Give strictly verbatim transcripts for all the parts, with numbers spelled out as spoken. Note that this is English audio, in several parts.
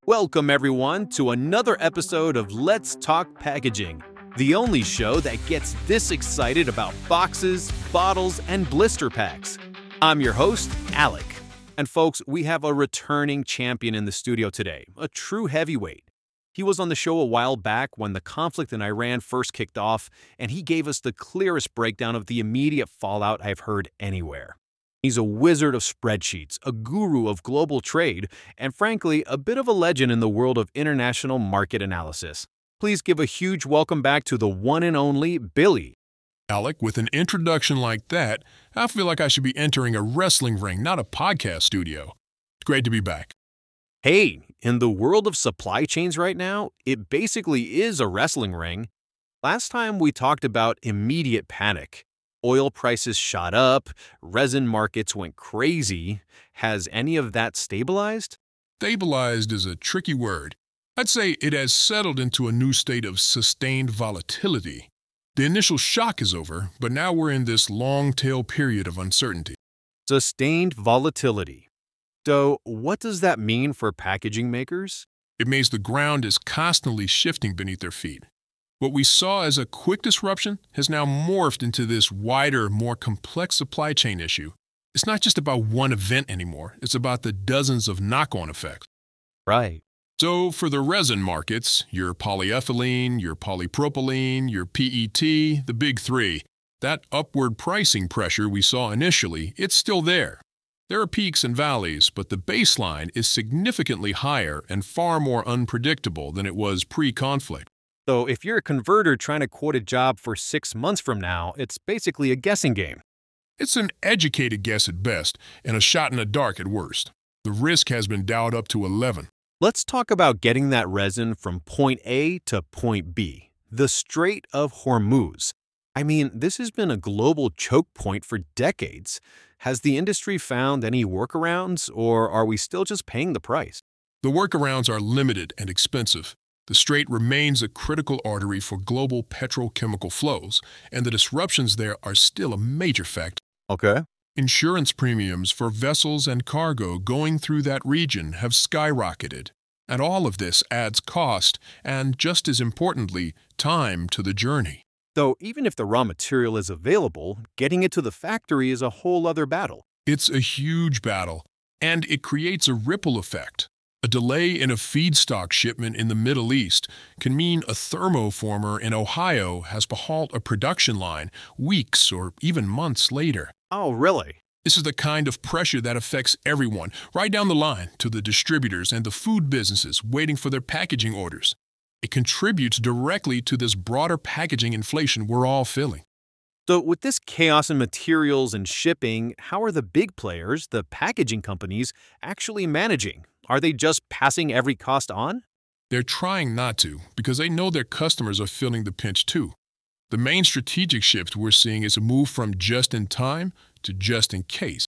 Welcome, everyone, to another episode of Let's Talk Packaging, the only show that gets this excited about boxes, bottles, and blister packs. I'm your host, Alec. And folks, we have a returning champion in the studio today, a true heavyweight. He was on the show a while back when the conflict in Iran first kicked off, and he gave us the clearest breakdown of the immediate fallout I've heard anywhere. He's a wizard of spreadsheets, a guru of global trade, and frankly, a bit of a legend in the world of international market analysis. Please give a huge welcome back to the one and only Billy. Alec, with an introduction like that, I feel like I should be entering a wrestling ring, not a podcast studio. It's great to be back. Hey, in the world of supply chains right now, it basically is a wrestling ring. Last time we talked about immediate panic. Oil prices shot up, resin markets went crazy. Has any of that stabilized? Stabilized is a tricky word. I'd say it has settled into a new state of sustained volatility. The initial shock is over, but now we're in this long-tail period of uncertainty. Sustained volatility. So, what does that mean for packaging makers? It means the ground is constantly shifting beneath their feet. What we saw as a quick disruption has now morphed into this wider, more complex supply chain issue. It's not just about one event anymore. It's about the dozens of knock-on effects. Right. So for the resin markets, your polyethylene, your polypropylene, your P E T, the big three, that upward pricing pressure we saw initially, it's still there. There are peaks and valleys, but the baseline is significantly higher and far more unpredictable than it was pre-conflict. So if you're a converter trying to quote a job for six months from now, it's basically a guessing game. It's an educated guess at best and a shot in the dark at worst. The risk has been dialed up to eleven. Let's talk about getting that resin from point A to point B, the Strait of Hormuz. I mean, this has been a global choke point for decades. Has the industry found any workarounds, or are we still just paying the price? The workarounds are limited and expensive. The strait remains a critical artery for global petrochemical flows, and the disruptions there are still a major factor. Okay. Insurance premiums for vessels and cargo going through that region have skyrocketed, and all of this adds cost and, just as importantly, time to the journey. So even if the raw material is available, getting it to the factory is a whole other battle. It's a huge battle, and it creates a ripple effect. A delay in a feedstock shipment in the Middle East can mean a thermoformer in Ohio has to halt a production line weeks or even months later. Oh, really? This is the kind of pressure that affects everyone, right down the line to the distributors and the food businesses waiting for their packaging orders. It contributes directly to this broader packaging inflation we're all feeling. So with this chaos in materials and shipping, how are the big players, the packaging companies, actually managing? Are they just passing every cost on? They're trying not to, because they know their customers are feeling the pinch too. The main strategic shift we're seeing is a move from just-in-time to just-in-case.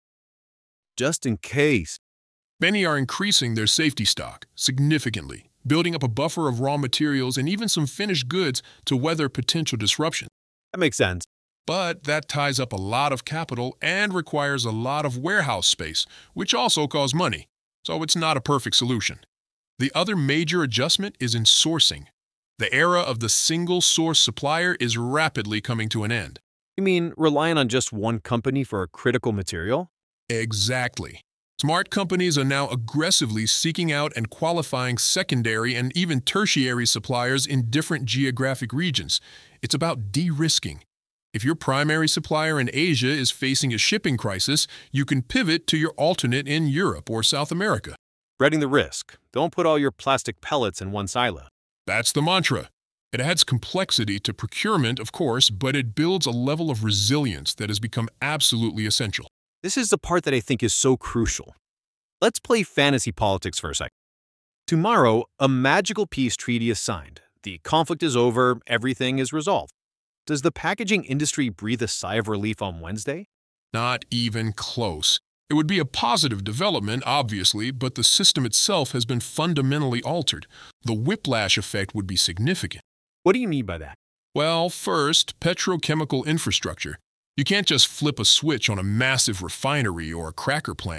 Just in case. Many are increasing their safety stock significantly, building up a buffer of raw materials and even some finished goods to weather potential disruption. That makes sense. But that ties up a lot of capital and requires a lot of warehouse space, which also costs money. So it's not a perfect solution. The other major adjustment is in sourcing. The era of the single-source supplier is rapidly coming to an end. You mean relying on just one company for a critical material? Exactly. Smart companies are now aggressively seeking out and qualifying secondary and even tertiary suppliers in different geographic regions. It's about de-risking. If your primary supplier in Asia is facing a shipping crisis, you can pivot to your alternate in Europe or South America. Spreading the risk. Don't put all your plastic pellets in one silo. That's the mantra. It adds complexity to procurement, of course, but it builds a level of resilience that has become absolutely essential. This is the part that I think is so crucial. Let's play fantasy politics for a second. Tomorrow, a magical peace treaty is signed. The conflict is over, everything is resolved. Does the packaging industry breathe a sigh of relief on Wednesday? Not even close. It would be a positive development, obviously, but the system itself has been fundamentally altered. The whiplash effect would be significant. What do you mean by that? Well, first, petrochemical infrastructure. You can't just flip a switch on a massive refinery or a cracker plant.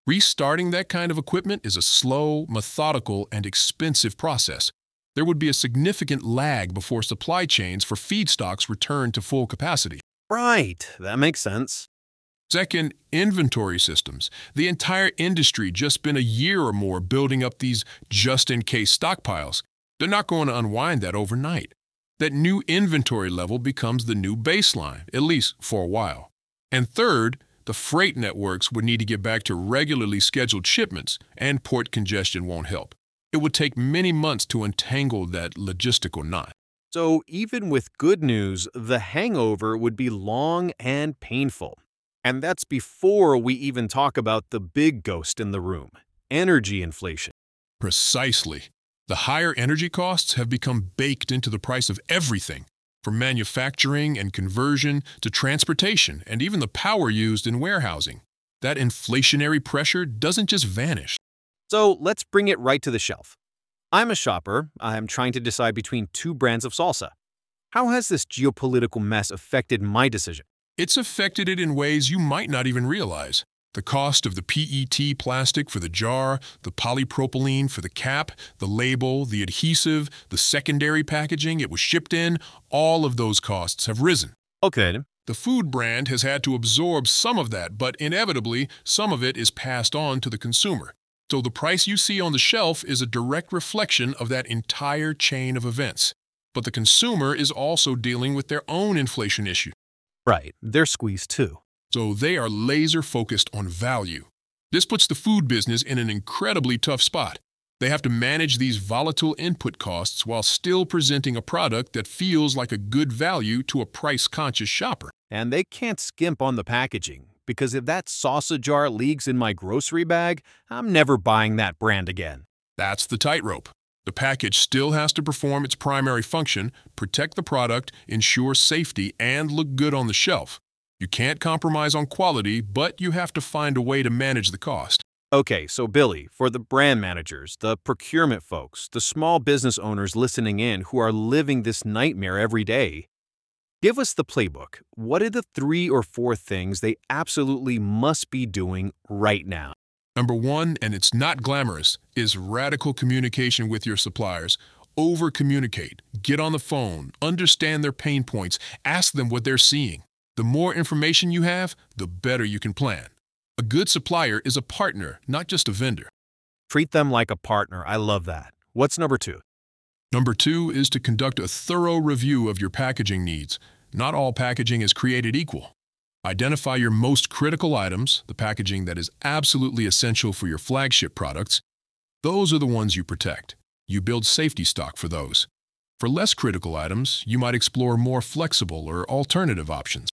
Restarting that kind of equipment is a slow, methodical, and expensive process. There would be a significant lag before supply chains for feedstocks return to full capacity. Right, that makes sense. Second, inventory systems. The entire industry just spent a year or more building up these just-in-case stockpiles. They're not going to unwind that overnight. That new inventory level becomes the new baseline, at least for a while. And third, the freight networks would need to get back to regularly scheduled shipments, and port congestion won't help. It would take many months to untangle that logistical knot. So even with good news, the hangover would be long and painful. And that's before we even talk about the big ghost in the room, energy inflation. Precisely. The higher energy costs have become baked into the price of everything, from manufacturing and conversion to transportation and even the power used in warehousing. That inflationary pressure doesn't just vanish. So let's bring it right to the shelf. I'm a shopper. I'm trying to decide between two brands of salsa. How has this geopolitical mess affected my decision? It's affected it in ways you might not even realize. The cost of the P E T plastic for the jar, the polypropylene for the cap, the label, the adhesive, the secondary packaging it was shipped in, all of those costs have risen. Okay. The food brand has had to absorb some of that, but inevitably, some of it is passed on to the consumer. So the price you see on the shelf is a direct reflection of that entire chain of events. But the consumer is also dealing with their own inflation issue. Right, they're squeezed too. So they are laser-focused on value. This puts the food business in an incredibly tough spot. They have to manage these volatile input costs while still presenting a product that feels like a good value to a price-conscious shopper. And they can't skimp on the packaging, because if that salsa jar leaks in my grocery bag, I'm never buying that brand again. That's the tightrope. The package still has to perform its primary function, protect the product, ensure safety, and look good on the shelf. You can't compromise on quality, but you have to find a way to manage the cost. Okay, so Billy, for the brand managers, the procurement folks, the small business owners listening in who are living this nightmare every day, give us the playbook. What are the three or four things they absolutely must be doing right now? Number one, and it's not glamorous, is radical communication with your suppliers. Over-communicate. Get on the phone. Understand their pain points. Ask them what they're seeing. The more information you have, the better you can plan. A good supplier is a partner, not just a vendor. Treat them like a partner. I love that. What's number two? Number two is to conduct a thorough review of your packaging needs. Not all packaging is created equal. Identify your most critical items, the packaging that is absolutely essential for your flagship products. Those are the ones you protect. You build safety stock for those. For less critical items, you might explore more flexible or alternative options.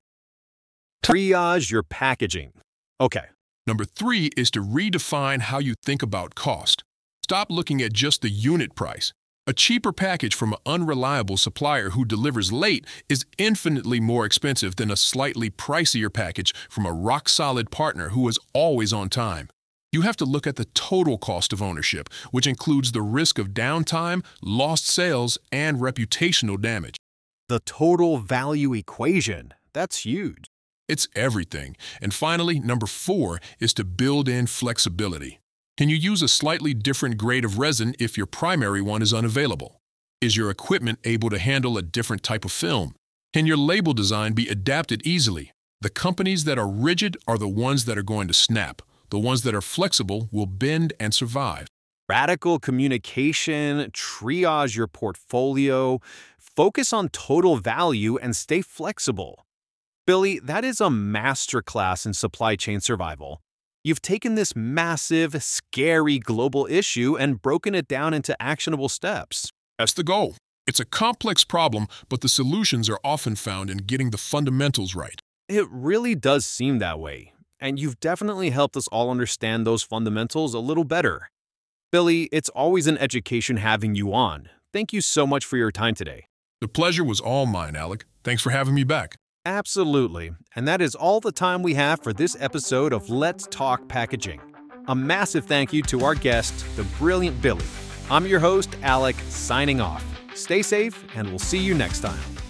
Triage your packaging. Okay. Number three is to redefine how you think about cost. Stop looking at just the unit price. A cheaper package from an unreliable supplier who delivers late is infinitely more expensive than a slightly pricier package from a rock-solid partner who is always on time. You have to look at the total cost of ownership, which includes the risk of downtime, lost sales, and reputational damage. The total value equation. That's huge. It's everything. And finally, number four is to build in flexibility. Can you use a slightly different grade of resin if your primary one is unavailable? Is your equipment able to handle a different type of film? Can your label design be adapted easily? The companies that are rigid are the ones that are going to snap. The ones that are flexible will bend and survive. Radical communication, triage your portfolio, focus on total value, and stay flexible. Billy, that is a masterclass in supply chain survival. You've taken this massive, scary global issue and broken it down into actionable steps. That's the goal. It's a complex problem, but the solutions are often found in getting the fundamentals right. It really does seem that way, and you've definitely helped us all understand those fundamentals a little better. Billy, it's always an education having you on. Thank you so much for your time today. The pleasure was all mine, Alec. Thanks for having me back. Absolutely. And that is all the time we have for this episode of Let's Talk Packaging. A massive thank you to our guest, the brilliant Billy. I'm your host, Alec, signing off. Stay safe, and we'll see you next time.